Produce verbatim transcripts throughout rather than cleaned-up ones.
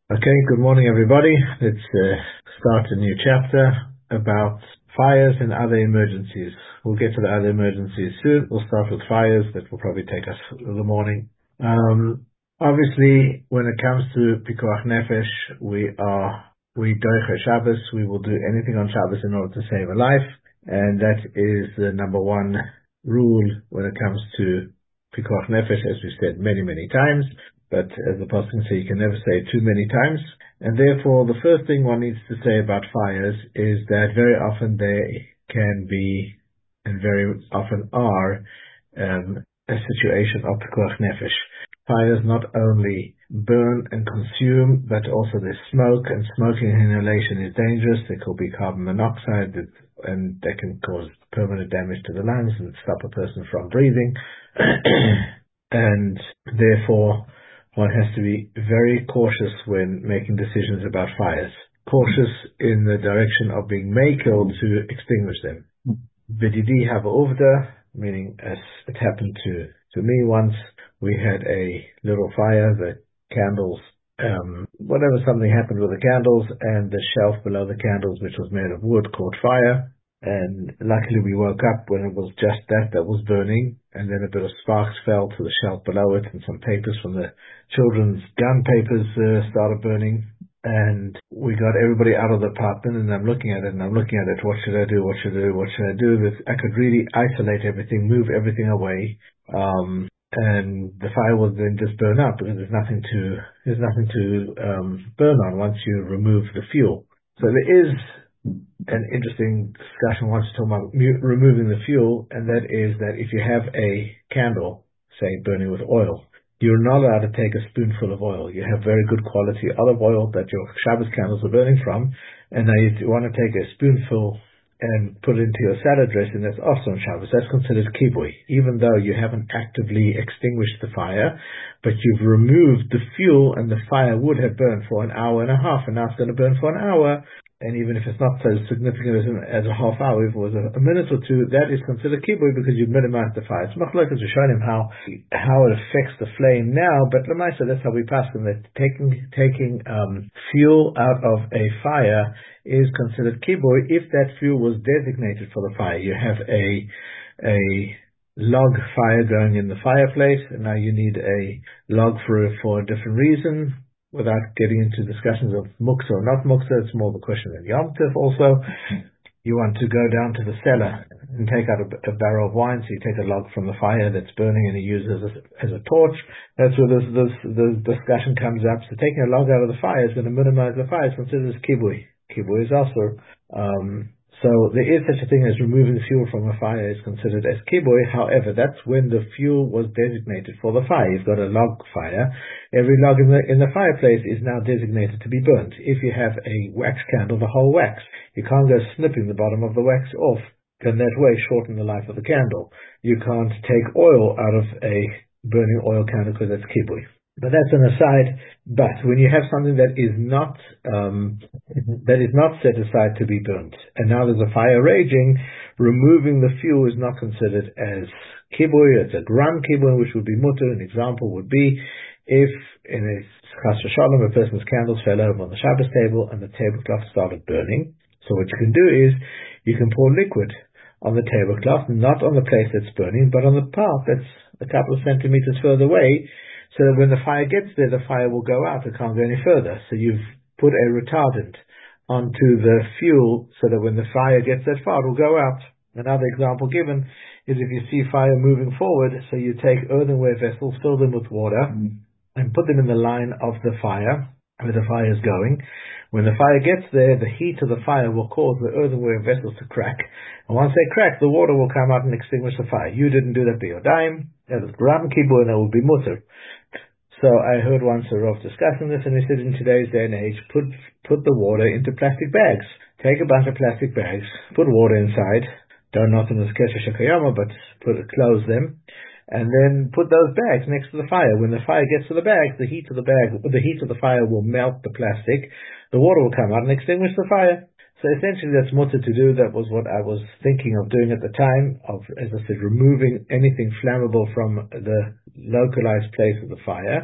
Okay, good morning everybody. Let's uh, start a new chapter about fires and other emergencies. We'll get to the other emergencies soon. We'll start with fires. That will probably take us in the morning. Um, obviously, when it comes to Pikuach Nefesh, we are, we doiche Shabbos. We will do anything on Shabbos in order to save a life. And that is the number one rule when it comes to Pikuach Nefesh, as we've said many, many times. But as the Apostle can say, you can never say it too many times. And therefore, the first thing one needs to say about fires is that very often they can be, and very often are, um, a situation of pikuach nefesh. Fires not only burn and consume, but also there's smoke, and smoking inhalation is dangerous. There could be carbon monoxide, and that can cause permanent damage to the lungs and stop a person from breathing. And therefore, one has to be very cautious when making decisions about fires. Cautious in the direction of being makel to extinguish them. V'didi hava uvda, meaning as it happened to, to me once, we had a little fire, the candles, um, whatever, something happened with the candles, and the shelf below the candles, which was made of wood, caught fire. And luckily we woke up when it was just that that was burning, and then a bit of sparks fell to the shelf below it, and some papers from the children's gun papers uh, started burning. And we got everybody out of the apartment, and I'm looking at it, and I'm looking at it, what should I do, what should I do, what should I do? I could really isolate everything, move everything away, um, and the fire will then just burn up, because there's nothing to, there's nothing to um, burn on once you remove the fuel. So there is an interesting discussion once talking about mu- removing the fuel, and that is that if you have a candle, say burning with oil, you're not allowed to take a spoonful of oil. You have very good quality olive oil that your Shabbos candles are burning from, and now you want to take a spoonful and put it into your salad dressing, that's also on Shabbos. That's considered kibui, even though you haven't actively extinguished the fire, but you've removed the fuel, and the fire would have burned for an hour and a half, and now it's going to burn for an hour. And even if it's not so significant as, as a half hour, if it was a, a minute or two, that is considered kibui because you've minimized the fire. It's machlokes to show him how how it affects the flame now, but l'maisa, that's how we pass them. That taking taking um, fuel out of a fire is considered kibui if that fuel was designated for the fire. You have a a log fire going in the fireplace, and now you need a log for for a different reason. Without getting into discussions of muktzah or not muktzah, it's more of a question of Yom Tov also. You want to go down to the cellar and take out a, a barrel of wine, so you take a log from the fire that's burning and you use it as a, as a torch. That's where this, this, this discussion comes up. So taking a log out of the fire is going to minimize the fire. It's considered as kibui. Kibui is also, um, so there is such a thing as removing fuel from a fire is considered as kibui. However, that's when the fuel was designated for the fire. You've got a log fire. Every log in the in the fireplace is now designated to be burnt. If you have a wax candle, the whole wax, you can't go snipping the bottom of the wax off. Can that way shorten the life of the candle? You can't take oil out of a burning oil candle because that's kibui. But that's an aside. But when you have something that is not um, that is not set aside to be burnt, and now there's a fire raging, removing the fuel is not considered as kibui. It's a gram kibui, which would be mutter. An example would be if in a chas v'shalom a person's candles fell over on the Shabbos table and the tablecloth started burning. So what you can do is you can pour liquid on the tablecloth, not on the place that's burning, but on the part that's a couple of centimeters further away. So that when the fire gets there, the fire will go out. It can't go any further. So you've put a retardant onto the fuel so that when the fire gets that far, it will go out. Another example given is if you see fire moving forward, so you take earthenware vessels, fill them with water, mm. and put them in the line of the fire, where the fire is going. When the fire gets there, the heat of the fire will cause the earthenware vessels to crack. And once they crack, the water will come out and extinguish the fire. You didn't do that by your dime. That was gram kibui, and that would be mutter. So I heard once a Rav discussing this, and he said in today's day and age, put put the water into plastic bags. Take a bunch of plastic bags, put water inside, don't knock them as kesher shekayama, but put close them, and then put those bags next to the fire. When the fire gets to the bags, the heat of the bag, the heat of the fire will melt the plastic, the water will come out and extinguish the fire. So essentially that's mutter to do. That was what I was thinking of doing at the time, of, as I said, removing anything flammable from the localized place of the fire.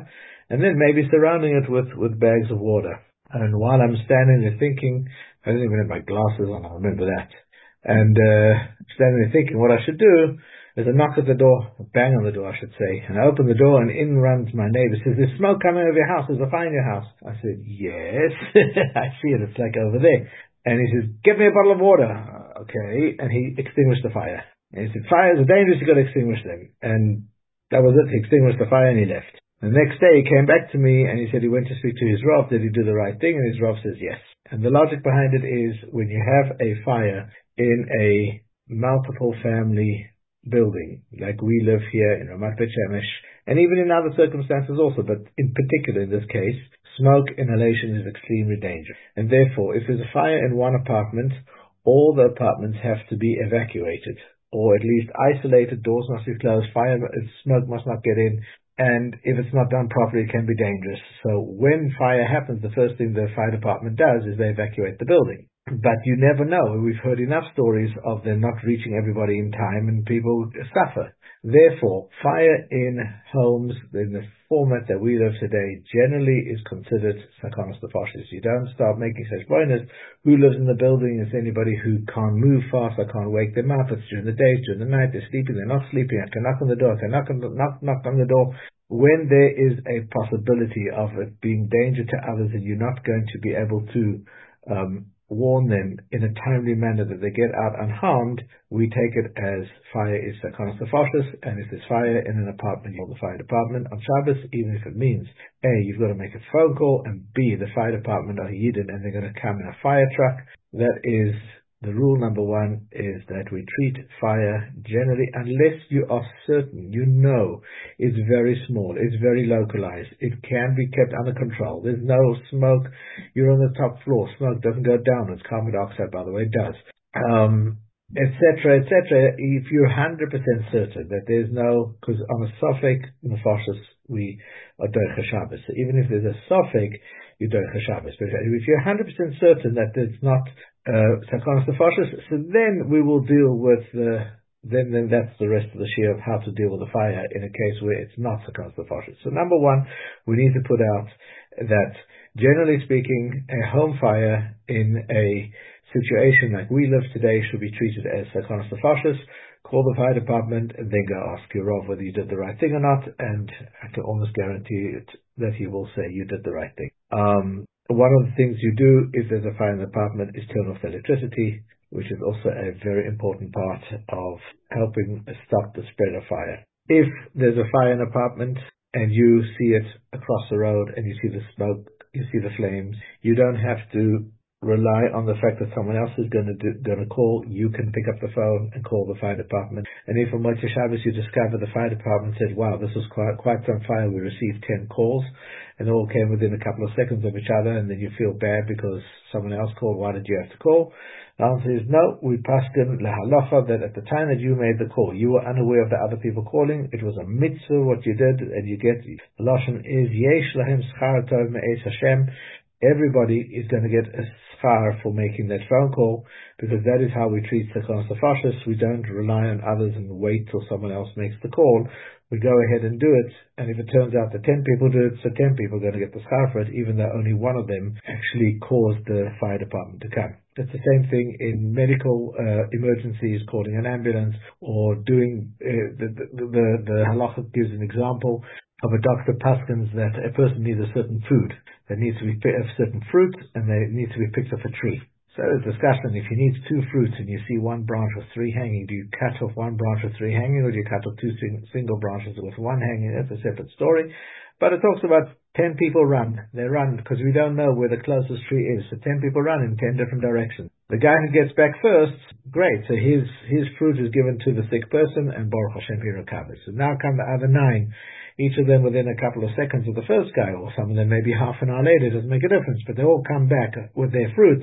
and then maybe surrounding it with, with bags of water. And while I'm standing there thinking, I didn't even have my glasses on, I remember that. And uh, standing there thinking what I should do, there's a knock at the door, a bang on the door I should say, and I open the door and in runs my neighbor, says, "There's smoke coming over your house, there's a fire in your house." I said, "Yes, I see it, it's like over there." And he says, "Get me a bottle of water." Uh, okay, and he extinguished the fire. And he said, "Fires are dangerous, you've got to extinguish them." And that was it, he extinguished the fire and he left. The next day he came back to me and he said he went to speak to his Rav, did he do the right thing? And his Rav says yes. And the logic behind it is when you have a fire in a multiple family building, like we live here in Ramat Beit Shemesh, and even in other circumstances also, but in particular in this case, smoke inhalation is extremely dangerous. And therefore, if there's a fire in one apartment, all the apartments have to be evacuated, or at least isolated, doors must be closed, fire, smoke must not get in, and if it's not done properly, it can be dangerous. So when fire happens, the first thing the fire department does is they evacuate the building. But you never know. We've heard enough stories of them not reaching everybody in time and people suffer. Therefore, fire in homes in the format that we live today generally is considered sakonos nefashos. You don't start making such bonus. Who lives in the building is anybody who can't move fast. I can't wake them up. It's during the day, it's during the night. They're sleeping, they're not sleeping. I can knock on the door. I can knock on the, knock, knock on the door. When there is a possibility of it being danger to others and you're not going to be able to um, warn them in a timely manner that they get out unharmed, we take it as fire is sakonos nefashos, and if there's fire in an apartment, you call the fire department on Shabbos, even if it means A, you've got to make a phone call, and B, the fire department are Yidden and they're going to come in a fire truck. That is the rule number one, is that we treat fire generally, unless you are certain, you know, it's very small, it's very localized, it can be kept under control, there's no smoke, you're on the top floor, smoke doesn't go downwards, carbon dioxide, by the way, does, um, et cetera, et cetera. If you're one hundred percent certain that there's no, because on a sofek nefashos, we are doich Shabbos. So even if there's a sofek, you doich Shabbos. But if you're one hundred percent certain that it's not uh, sakonos nefashos, so then we will deal with the, then, then that's the rest of the share of how to deal with the fire in a case where it's not sakonos nefashos. So number one, we need to put out that, generally speaking, a home fire in a situation like we live today should be treated as sakonos nefashos. Call the fire department and then go ask your Rav whether you did the right thing or not, and I can almost guarantee it that he will say you did the right thing. Um, one of the things you do if there's a fire in the apartment is turn off the electricity, which is also a very important part of helping stop the spread of fire. If there's a fire in an apartment and you see it across the road and you see the smoke, you see the flames, you don't have to rely on the fact that someone else is going to do, going to call. You can pick up the phone and call the fire department. And if on Motzei Shabbos you discover the fire department said, "Wow, this was quite quite some fire. We received ten calls, and they all came within a couple of seconds of each other," and then you feel bad because someone else called. Why did you have to call? The answer is no. We passed in la halacha that at the time that you made the call, you were unaware of the other people calling. It was a mitzvah what you did, and you get the lashon is yesh lahem schar tov me'es Hashem. Everybody is going to get a schar for making that phone call, because that is how we treat sakonos nefashos. We don't rely on others and wait till someone else makes the call. We go ahead and do it, and if it turns out that ten people do it, so ten people are going to get the schar for it, even though only one of them actually caused the fire department to come. It's the same thing in medical uh, emergencies, calling an ambulance, or doing, uh, the, the, the, the halacha gives an example of a doctor paskins that a person needs a certain food, that needs to be a certain fruit, and they need to be picked off a tree. So the discussion, if you need two fruits and you see one branch with three hanging, do you cut off one branch with three hanging, or do you cut off two sing- single branches with one hanging? That's a separate story. But it talks about ten people run. They run because we don't know where the closest tree is. So ten people run in ten different directions. The guy who gets back first, great. So his his fruit is given to the sick person, and Baruch Hashem he recovers. So now come the other nine. Each of them within a couple of seconds of the first guy, or some of them maybe half an hour later, doesn't make a difference, but they all come back with their fruit,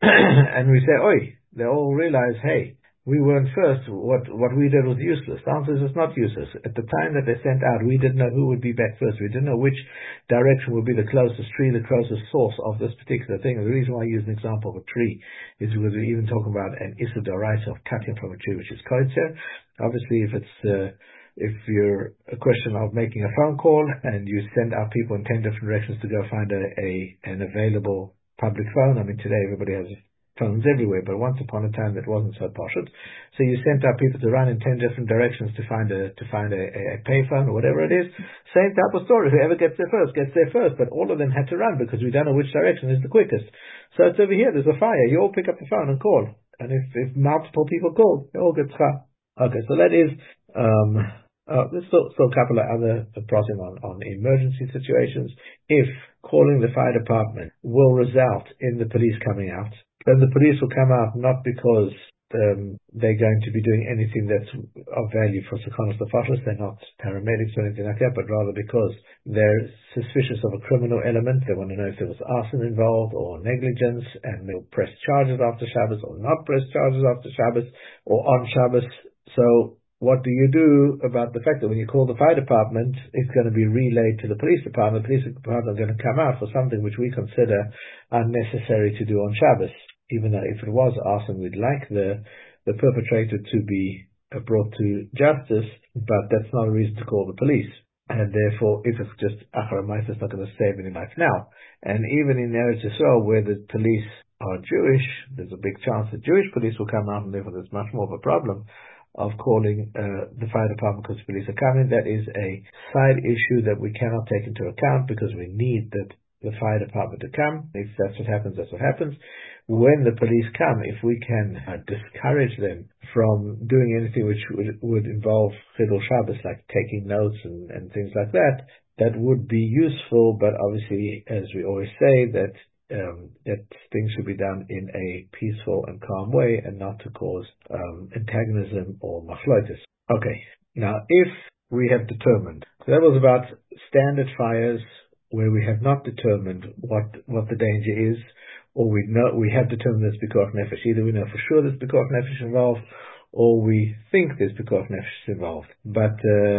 and we say, oi, they all realize, hey, we weren't first, what what we did was useless. The answer is it's not useless. At the time that they sent out, we didn't know who would be back first, we didn't know which direction would be the closest tree, the closest source of this particular thing. And the reason why I use an example of a tree is because we're even talking about an Issa D'Oraisa of cutting from a tree, which is koitzer. Obviously, if it's uh, if you're a question of making a phone call and you send out people in ten different directions to go find a, a an available public phone. I mean, today everybody has phones everywhere, but once upon a time that wasn't so posh. So you sent out people to run in ten different directions to find a to find a, a payphone or whatever it is. Same type of story. Whoever gets there first gets there first, but all of them had to run because we don't know which direction is the quickest. So it's over here. There's a fire. You all pick up the phone and call, and if, if multiple people call, they all get schar. Okay, so that is. Um, uh, there's still, still a couple of other processing on on emergency situations. If calling the fire department will result in the police coming out, then the police will come out not because um, they're going to be doing anything that's of value for Sekonos the Fascist. They're not paramedics or anything like that, but rather because they're suspicious of a criminal element. They want to know if there was arson involved or negligence, and they'll press charges after Shabbos or not press charges after Shabbos or on Shabbos. So what do you do about the fact that when you call the fire department, it's going to be relayed to the police department? The police department are going to come out for something which we consider unnecessary to do on Shabbos. Even though if it was arson, we'd like the the perpetrator to be uh, brought to justice, but that's not a reason to call the police. And therefore, if it's just Achar Ma'aser, it's not going to save any life now. And even in Eretz Yisrael, where the police are Jewish, there's a big chance that Jewish police will come out, and therefore there's much more of a problem of calling uh, the fire department because police are coming. That is a side issue that we cannot take into account because we need that the fire department to come. If that's what happens, that's what happens. When the police come, if we can uh, discourage them from doing anything which would, would involve Chilul Shabbos, like taking notes and, and things like that, that would be useful. But obviously, as we always say, that um, that things should be done in a peaceful and calm way and not to cause um, antagonism or machlotis. Okay, now if we have determined, so that was about standard fires where we have not determined what what the danger is, or we know we have determined there's pikuach nefesh. Either we know for sure there's pikuach nefesh involved, or we think there's pikuach nefesh involved. But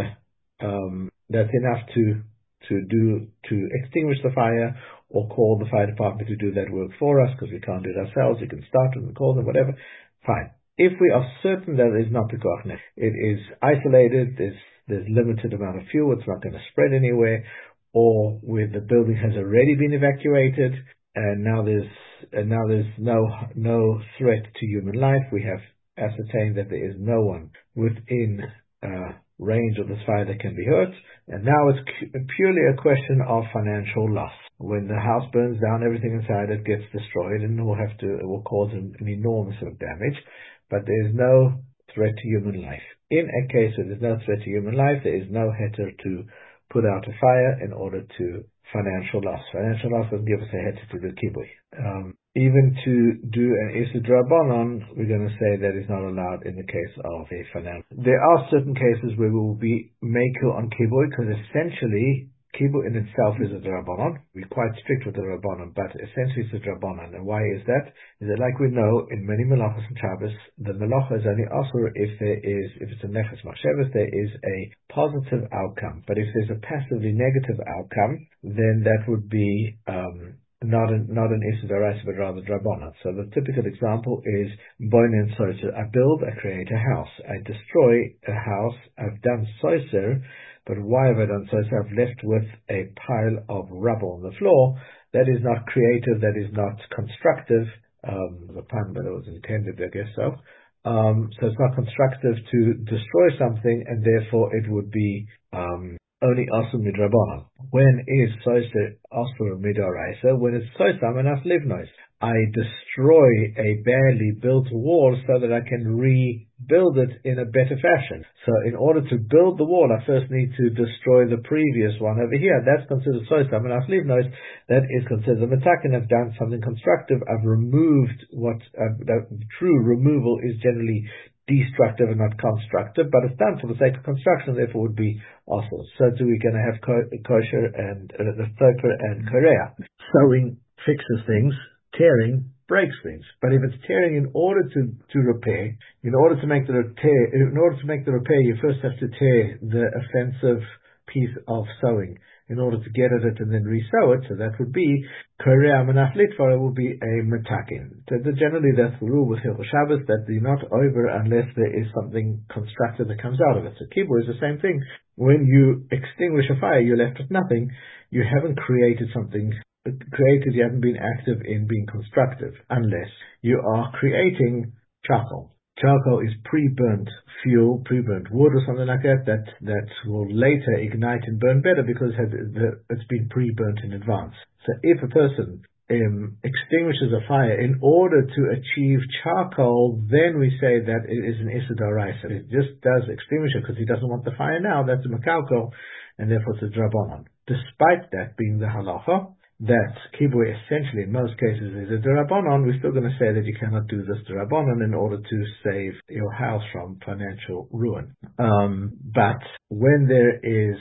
uh, um, that's enough to to do to extinguish the fire, or call the fire department to do that work for us because we can't do it ourselves. We can start them and call them, whatever. Fine. If we are certain that it is not pikuach nefesh, it is isolated. There's there's limited amount of fuel. It's not going to spread anywhere, or where the building has already been evacuated. And now there's and now there's no no threat to human life. We have ascertained that there is no one within uh, range of this fire that can be hurt. And now it's cu- purely a question of financial loss. When the house burns down, everything inside it gets destroyed, and we'll have to it will cause an, an enormous amount of damage. But there is no threat to human life. In a case where there's no threat to human life, there is no heter to put out a fire in order to financial loss. Financial loss doesn't give us a heter to do kibui. Um, even to do an Issur D'Rabbanan, we're going to say that is not allowed in the case of a financial. There are certain cases where we will be makel on kibui because essentially kibui in itself is a D'Rabbanan. We're quite strict with the D'Rabbanan, but essentially it's a D'Rabbanan. And why is that? Is that like we know in many melachos and Shabbos, the melacha is only asur if there is, if it's a nefesh machshavas, there is a positive outcome. But if there's a passively negative outcome, then that would be um, not an not an Issur D'Oraisa, but rather D'Rabbanan. So the typical example is boinen soiser. I build, I create a house. I destroy a house. I've done soiser. But why have I done so? So I've left with a pile of rubble on the floor. That is not creative. That is not constructive. Um, the pun, but it was intended, I guess so. Um, so it's not constructive to destroy something, and therefore it would be um, only asur midrabanan. When is soiser asur midoraisa? When it's soiser amenas livnos. I destroy a badly built wall so that I can rebuild it in a better fashion. So in order to build the wall, I first need to destroy the previous one over here. That's considered soiser amenas livnos. That is considered a metakin. I've done something constructive. I've removed what uh, that true removal is generally destructive and not constructive, but it's done for the sake of construction, therefore would be also. So do we going to have ko- kosher and uh, the thoker and korea? Sewing fixes things. Tearing breaks things. But if it's tearing in order to, to repair, in order to make the repair, in order to make the repair, you first have to tear the offensive piece of sewing. in order to get at it and then resew it. So that would be Korea Manaflit for it would be a metakin. So the, generally that's the rule with Hilchos Shabbos, that you're not over unless there is something constructed that comes out of it. So kibui is the same thing. When you extinguish a fire, you're left with nothing. You haven't created something created, you haven't been active in being constructive, unless you are creating charcoal. Charcoal is pre-burnt fuel, pre-burnt wood or something like that, that, that will later ignite and burn better because it's been pre-burnt in advance. So if a person um, extinguishes a fire in order to achieve charcoal, then we say that it is an Issa D'Oraisa. It just does extinguish it because he doesn't want the fire now, that's a Makalko, and therefore it's a Drabanan. Despite that being the halacha, that kibui essentially in most cases is a derabanan, we're still going to say that you cannot do this derabanan in order to save your house from financial ruin. Um, but when there is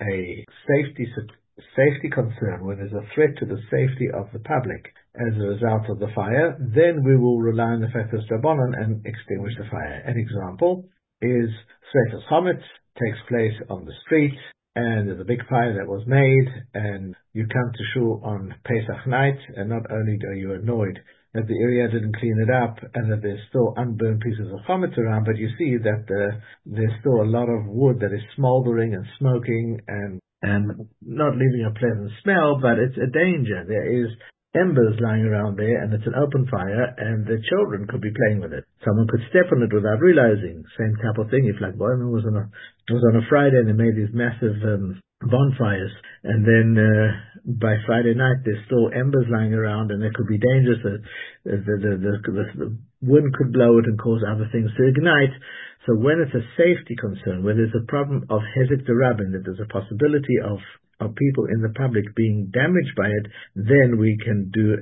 a safety safety concern, when there's a threat to the safety of the public as a result of the fire, then we will rely on the fact that it's derabanan and extinguish the fire. An example is Sreifas Chametz takes place on the street, and there's a big fire that was made, and you come to shul on Pesach night, and not only are you annoyed that the area didn't clean it up, and that there's still unburned pieces of chametz around, but you see that uh, there's still a lot of wood that is smoldering and smoking, and and not leaving a pleasant smell, but it's a danger. There is embers lying around there, and it's an open fire, and the children could be playing with it. Someone could step on it without realizing. Same type of thing. If like Boyman was on a was on a Friday and they made these massive um, bonfires, and then uh, by Friday night there's still embers lying around, and it could be dangerous. The the the, the, the, the wind could blow it and cause other things to ignite. So when it's a safety concern, where there's a problem of hezek derabin, that there's a possibility of of people in the public being damaged by it, then we can do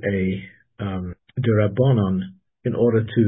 a um, derabanan in order to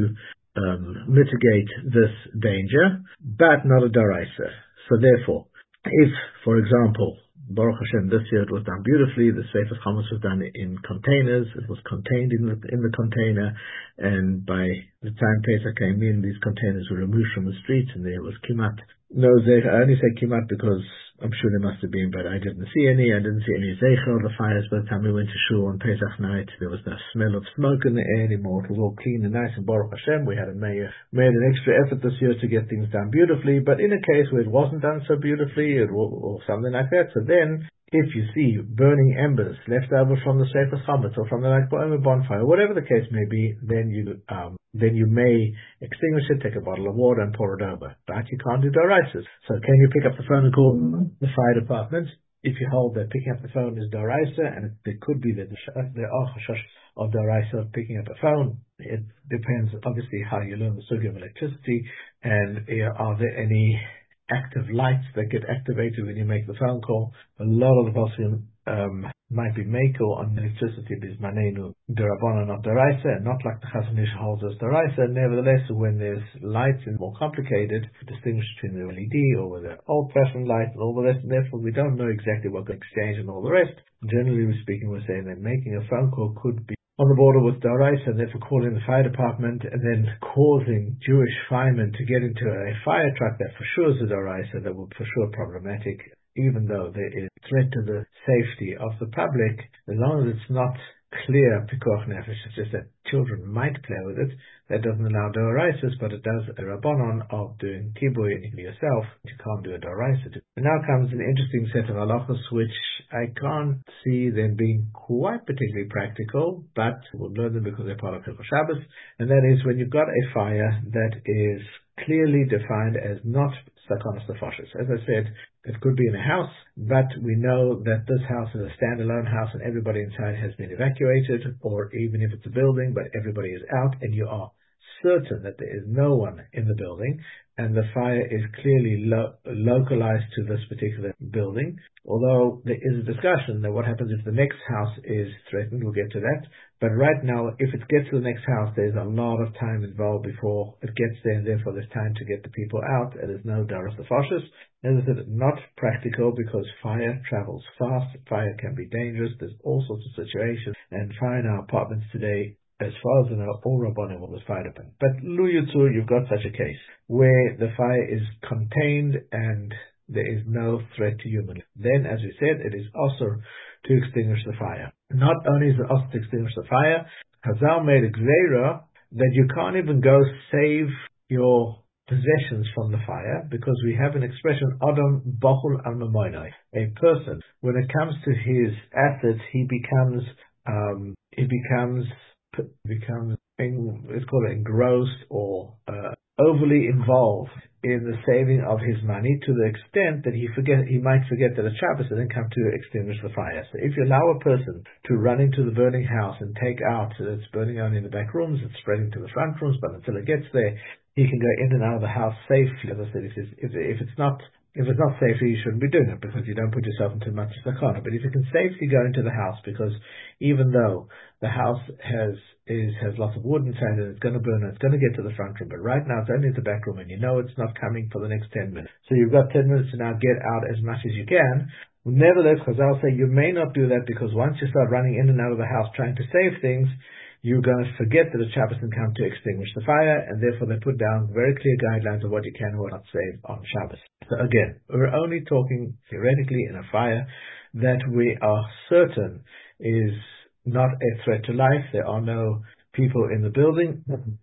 um, mitigate this danger, but not a daraisa. So therefore, if, for example, Baruch Hashem, this year it was done beautifully, the Sreifas Chametz was done in containers, it was contained in the, in the container, and by the time Pesach came in, these containers were removed from the streets, and there was kimat. No, I only say kimat because I'm sure there must have been, but I didn't see any. I didn't see any zeicher of the fires by the time we went to shul on Pesach night. There was no smell of smoke in the air anymore. It was all clean and nice, and Baruch Hashem, we had a mayor, made an extra effort this year to get things done beautifully, but in a case where it wasn't done so beautifully, or, or something like that, so then, if you see burning embers left over from the Sreifas Chametz or from the Lag BaOmer bonfire, whatever the case may be, then you um, then you may extinguish it, take a bottle of water and pour it over. But you can't do doraisas. So can you pick up the phone and call the fire department? If you hold that picking up the phone is doraisa, and it, it could be that there are chashash of doraisa of picking up a phone. It depends obviously how you learn the sugya of electricity, and uh, are there any active lights that get activated when you make the phone call. A lot of the Poskim um, might be mako on electricity because manenu derabana, not deraisa, and not like the Chazon Ish holds as deraisa. Nevertheless, when there's lights and more complicated, distinguish between the L E D or with the old-fashioned light and all the rest, and therefore we don't know exactly what the exchange and all the rest. Generally speaking, we're saying that making a phone call could be on the border with Daraisa, and therefore calling the fire department and then causing Jewish firemen to get into a fire truck that for sure is a Daraisa, that will for sure problematic, even though there is threat to the safety of the public, as long as it's not clear pikuach nefesh, it's just that children might play with it. That doesn't allow doraisas, but it does a rabbanon of doing kibui and yourself. You can't do a doraisa. And now comes an interesting set of halachos, which I can't see them being quite particularly practical, but we'll learn them because they're part of Hilchos Shabbos. And that is when you've got a fire that is clearly defined as not sakonas nefashos. As I said, it could be in a house, but we know that this house is a standalone house and everybody inside has been evacuated, or even if it's a building, but everybody is out and you are certain that there is no one in the building, and the fire is clearly lo- localized to this particular building. Although there is a discussion that what happens if the next house is threatened, we'll get to that. But right now, if it gets to the next house, there's a lot of time involved before it gets there, and therefore there's time to get the people out, and there's no daras nefashos. As I said, not practical because fire travels fast, fire can be dangerous, there's all sorts of situations, and fire in our apartments today, as far as I know, all Rabbanim was fire dependent. But Lu Yutzu, you've got such a case where the fire is contained and there is no threat to human life. Then, as we said, it is also to extinguish the fire. Not only is it also to extinguish the fire, Chazal made a gzeira that you can't even go save your possessions from the fire, because we have an expression, Adam Bachul al Mamonai. A person, when it comes to his assets, he becomes, um, he becomes, becomes, it's called engrossed or uh, overly involved in the saving of his money to the extent that he forget he might forget that it's Shabbos and then come to extinguish the fire. So if you allow a person to run into the burning house and take out, so it's burning only in the back rooms, it's spreading to the front rooms, but until it gets there, he can go in and out of the house safely. As I said, if it's, if, if it's not if it's not safely, you shouldn't be doing it, because you don't put yourself into much sakana. But if you can safely go into the house, because even though the house has is has lots of wood inside it, it's going to burn, it's going to get to the front room, but right now it's only at the back room, and you know it's not coming for the next ten minutes. So you've got ten minutes to now get out as much as you can. Nevertheless, Chazal say you may not do that, because once you start running in and out of the house trying to save things, you're going to forget that it's Shabbos and come to extinguish the fire, and therefore they put down very clear guidelines of what you can and what not save on Shabbos. So again, we're only talking theoretically in a fire that we are certain is not a threat to life. There are no people in the building,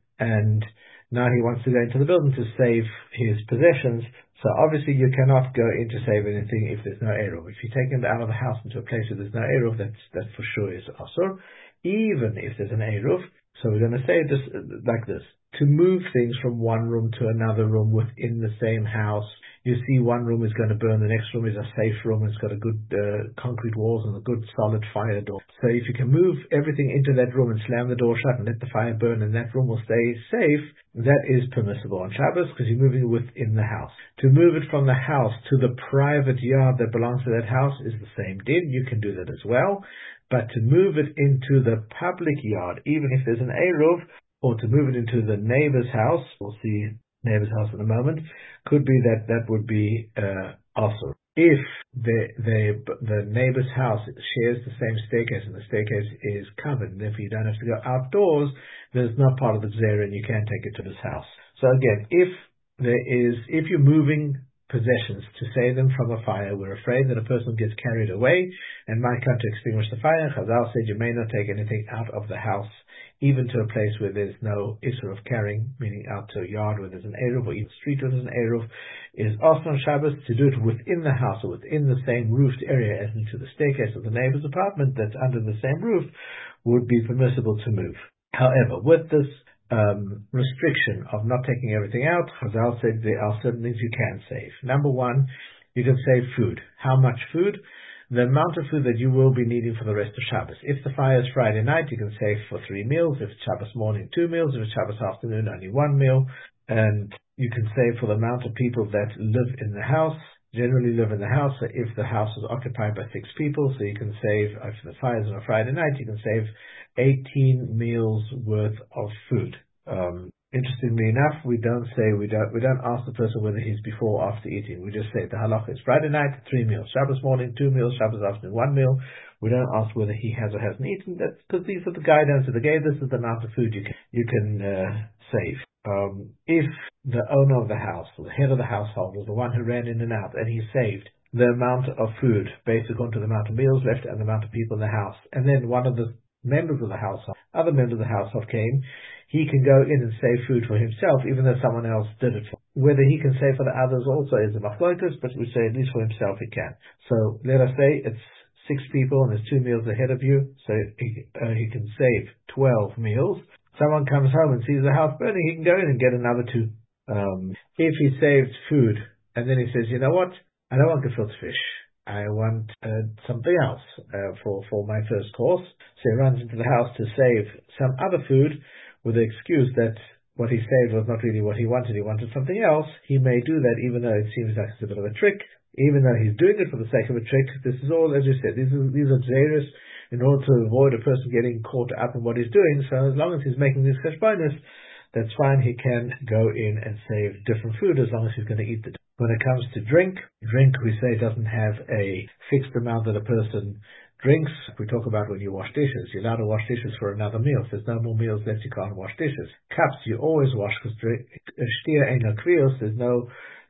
and now he wants to go into the building to save his possessions. So obviously you cannot go in to save anything if there's no Eruv. If you take him out of the house into a place where there's no Eruv, that's, that for sure is Asur. Even if there's an Eruv, so we're going to say this like this: to move things from one room to another room within the same house. You see one room is going to burn, the next room is a safe room, it's got a good uh, concrete walls and a good solid fire door. So if you can move everything into that room and slam the door shut and let the fire burn and that room will stay safe, that is permissible on Shabbos, because you're moving it within the house. To move it from the house to the private yard that belongs to that house is the same din. You can do that as well. But to move it into the public yard, even if there's an Eruv, or to move it into the neighbor's house, we'll see neighbor's house in a moment, could be that that would be uh, also. If the, the the neighbor's house shares the same staircase and the staircase is covered, and if you don't have to go outdoors, then it's not part of the Gzeira and you can take it to this house. So again, if there is, if you're moving possessions to save them from a fire, we're afraid that a person gets carried away and might come to extinguish the fire. Chazal said you may not take anything out of the house, even to a place where there's no issue of carrying, meaning out to a yard where there's an Eruv, or even a street where there's an Eruv, is also on Shabbos. To do it within the house or within the same roofed area as into the staircase of the neighbor's apartment that's under the same roof would be permissible to move. However, with this Um, restriction of not taking everything out, Chazal said there are certain things you can save. Number one, you can save food. How much food? The amount of food that you will be needing for the rest of Shabbos. If the fire is Friday night, you can save for three meals. If it's Shabbos morning, two meals. If it's Shabbos afternoon, only one meal. And you can save for the amount of people that live in the house, generally live in the house. So if the house is occupied by six people, so you can save, if the fire is on a Friday night, you can save eighteen meals worth of food. Um, interestingly enough, we don't say, we don't, we don't ask the person whether he's before or after eating. We just say the halacha is Friday night, three meals. Shabbos morning, two meals. Shabbos afternoon, one meal. We don't ask whether he has or hasn't eaten. That's because these are the guidelines that they gave. This is the amount of food you can, you can uh, save. Um, if the owner of the house, or the head of the household, was the one who ran in and out, and he saved the amount of food based according to the amount of meals left and the amount of people in the house, and then one of the members of the household, other members of the household came, he can go in and save food for himself, even though someone else did it for him. Whether he can save for the others also is a machlokas, but we say at least for himself he can. So let us say it's six people and there's two meals ahead of you, so he, uh, he can save twelve meals. Someone comes home and sees the house burning, he can go in and get another two. Um, if he saved food and then he says, you know what, I don't want gefilte fish. I want uh, something else uh, for, for my first course. So he runs into the house to save some other food with the excuse that what he saved was not really what he wanted. He wanted something else. He may do that even though it seems like it's a bit of a trick. Even though he's doing it for the sake of a trick, this is all, as you said, these are, these are Gzeiros in order to avoid a person getting caught up in what he's doing. So as long as he's making these cheshbonos, that's fine. He can go in and save different food as long as he's going to eat it. When it comes to drink, drink we say doesn't have a fixed amount that a person drinks. We talk about when you wash dishes. You're allowed to wash dishes for another meal. If there's no more meals left, you can't wash dishes. Cups you always wash because shtia ain't no krios. There's no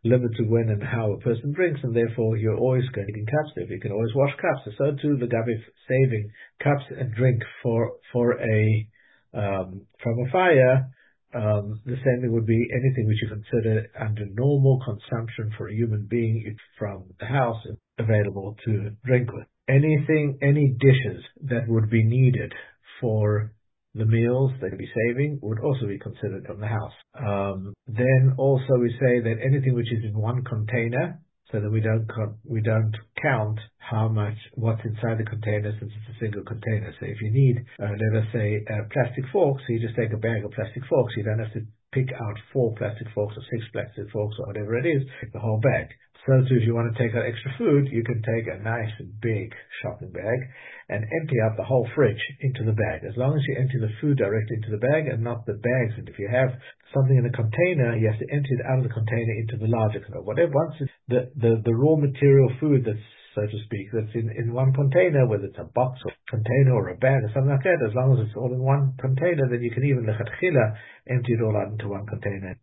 limit to when and how a person drinks, and therefore you're always going to eat in cups. If you can always wash cups, so too the Gabi saving cups and drink for for a um, from a fire. Um, the same thing would be anything which you consider under normal consumption for a human being from the house available to drink with. Anything, any dishes that would be needed for the meals they'd be saving would also be considered from the house. Um, then also we say that anything which is in one container, so that we don't co- we don't count how much what's inside the container since it's a single container. So if you need, uh, let us say, uh, plastic forks, so you just take a bag of plastic forks. You don't have to pick out four plastic forks or six plastic forks or whatever it is. Take the whole bag. So too, if you want to take out extra food, you can take a nice big shopping bag and empty out the whole fridge into the bag. As long as you empty the food directly into the bag and not the bags. And if you have something in a container, you have to empty it out of the container into the larger container. Whatever, once it's the, the, the raw material food that's, so to speak, that's in, in one container, whether it's a box or container or a bag or something like that, as long as it's all in one container, then you can even lechatchila empty it all out into one container.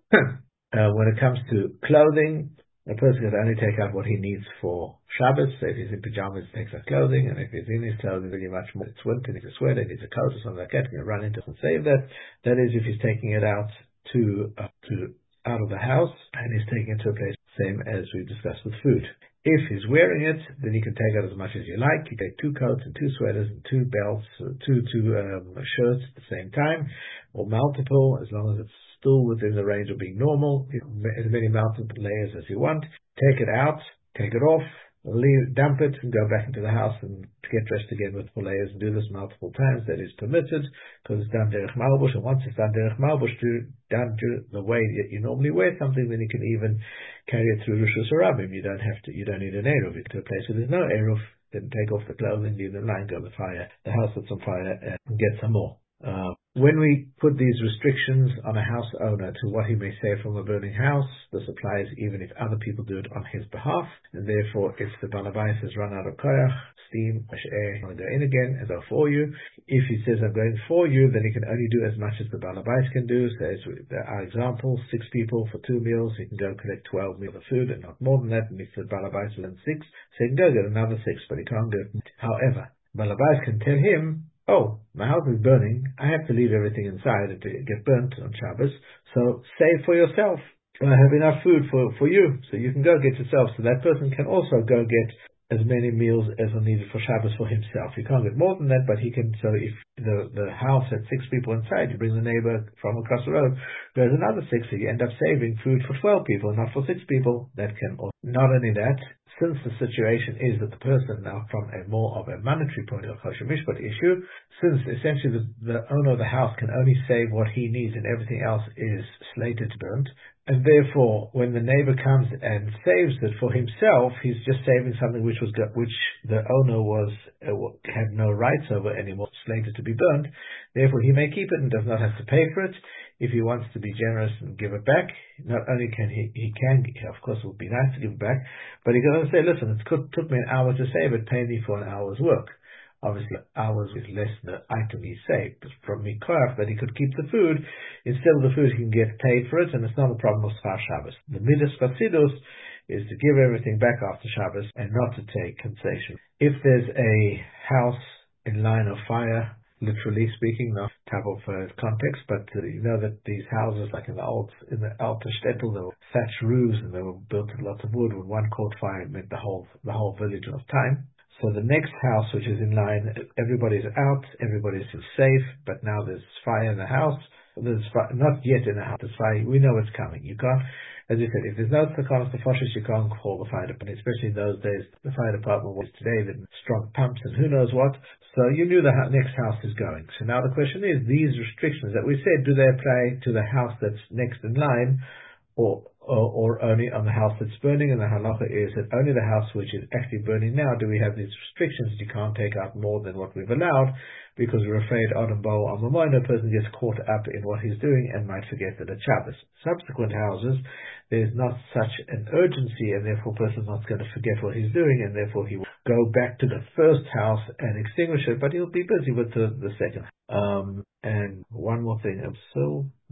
uh, when it comes to clothing, a person can only take out what he needs for Shabbos. So if he's in pajamas, he takes out clothing, and if he's in his clothing, very much more, it's winter, he needs a sweater, he needs a coat or something like that, he can run into and save that. That is if he's taking it out to, uh, to, out of the house, and he's taking it to a place, same as we discussed with food. If he's wearing it, then you can take out as much as you like. You take two coats and two sweaters and two belts, uh, two, two, um, shirts at the same time, or multiple, as long as it's still within the range of being normal, as many multiple layers as you want. Take it out, take it off, leave, dump it, and go back into the house and get dressed again with full layers and do this multiple times. That is permitted because it's done derech malbush, and once it's done derech malbush, to, done to the way that you normally wear something, then you can even carry it through Rishus Harabim. You don't have to, you don't need an Eruv. You go to a place where there's no Eruv, then take off the clothing, leave the line, go to the fire, the house that's on fire, and get some more. Uh, when we put these restrictions on a house owner to what he may save from a burning house, this applies even if other people do it on his behalf. And therefore, if the balabais has run out of koyach, steam, air, want to go in again and go for you. If he says, I'm going for you, then he can only do as much as the balabais can do. So as we, our example, six people for two meals, he can go collect twelve meals of food and not more than that. And if the balabais will in six, so he can go get another six, but he can't go. However, balabais can tell him, oh, my house is burning, I have to leave everything inside and to get burnt on Shabbos, so save for yourself. I have enough food for, for you, so you can go get yourself. So that person can also go get as many meals as are needed for Shabbos for himself. He can't get more than that, but he can, so if the, the house had six people inside, you bring the neighbor from across the road, there's another six, so you end up saving food for twelve people, not for six people. That can, not only that, since the situation is that the person now from a more of a monetary point of kosher mishpat issue, since essentially the, the owner of the house can only save what he needs and everything else is slated to burnt, and therefore when the neighbor comes and saves it for himself, he's just saving something which was which the owner was uh, had no rights over anymore, slated to be burnt. Therefore he may keep it and does not have to pay for it. If he wants to be generous and give it back, not only can he, he can, of course it would be nice to give it back, but he can also say, listen, it took, took me an hour to save it, pay me for an hour's work. Obviously, hours is less than the item he saved, but from Mikoach that he could keep the food, instead of the food he can get paid for it, and it's not a problem of Sfar Shabbos. The Midas Chassidus is to give everything back after Shabbos and not to take concession. If there's a house in line of fire, literally speaking, not type of uh, context, but uh, you know that these houses, like in the old, in the Alter Shtetl, they were thatched roofs and they were built with lots of wood. When one caught fire, it meant the whole, the whole village of time. So the next house, which is in line, everybody's out, everybody's safe, but now there's fire in the house. There's fire, not yet in the house, there's fire. We know it's coming. You can't, as you said, if there's no Sakanas to Foshes, you can't call the fire department, especially in those days. The fire department was today with strong pumps and who knows what. So you knew the next house is going. So now the question is, these restrictions that we said, do they apply to the house that's next in line, or, or or only on the house that's burning? And the halacha is that only the house which is actually burning now do we have these restrictions. You can't take out more than what we've allowed, because we're afraid Adam Bo Amamoina, a person gets caught up in what he's doing and might forget that it's Shabbos. Subsequent houses, there's not such an urgency, and therefore a person's not going to forget what he's doing, and therefore he will go back to the first house and extinguish it, but he'll be busy with the, the second. Um, and one more thing, I'm so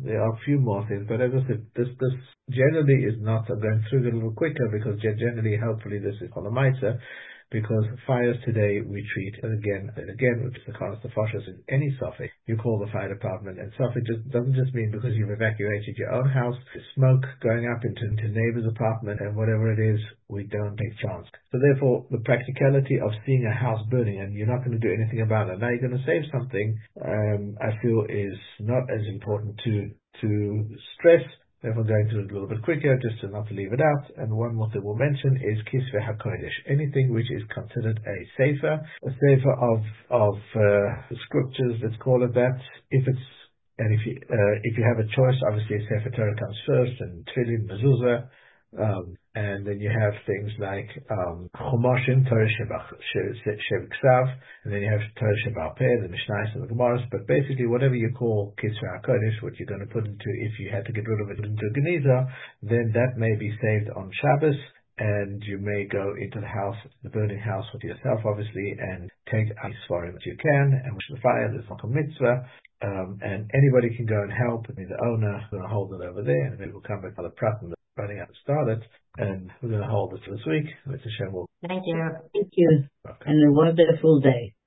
there are a few more things, but as I said, this this generally is not. I'm going through it a little quicker because generally, hopefully, this is on the mitre. Because fires today we treat, and again and again, which is the constant foshes in any Suffolk, you call the fire department, and Suffolk just doesn't just mean because you've evacuated your own house, smoke going up into, into neighbour's apartment, and whatever it is, we don't take chance. So therefore, the practicality of seeing a house burning and you're not going to do anything about it, now you're going to save something, um, I feel is not as important to to stress. Therefore, going through it a little bit quicker, just to not to leave it out. And one more thing we'll mention is Kisvei HaKodesh. Anything which is considered a sefer, a sefer of of uh, scriptures, let's call it that. If it's and if you uh, if you have a choice, obviously Sefer Torah comes first, and Tefillin, Mezuzah. Um, and then you have things like um, Chumashim, Torah Shebiksav, and then you have Torah Shebal Peh, the Mishnayos and the Gemaras. But basically, whatever you call Kisvei HaKodesh, what you're going to put into, if you had to get rid of it into Geniza, then that may be saved on Shabbos, and you may go into the house, the burning house with yourself, obviously, and take as far as you can, and wish the fire. There's not a mitzvah. Um, and anybody can go and help. I mean, the owner is going to hold it over there, and then we'll come back to the Pratt and running out to start it, and we're going to hold it for this week. Let's Hashem will. Thank you. Thank you. Okay. And a wonderful day.